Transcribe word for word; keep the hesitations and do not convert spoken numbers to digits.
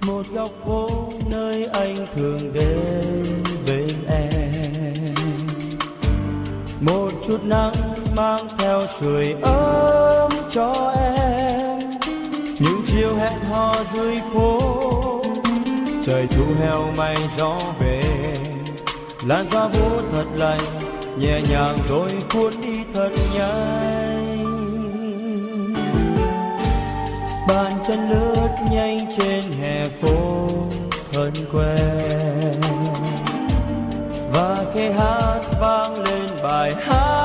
một góc phố nơi anh thường đến bên em, một chút nắng mang theo sưởi ấm cho em. Những chiều hẹn hò dưới phố, trời thu heo mây gió về, làn gió vũ thật lạnh nhẹ nhàng rồi cuốn đi thật nhanh. Bàn chân lướt nhanh trên hè phố thân quen, và khi hát vang lên bài hát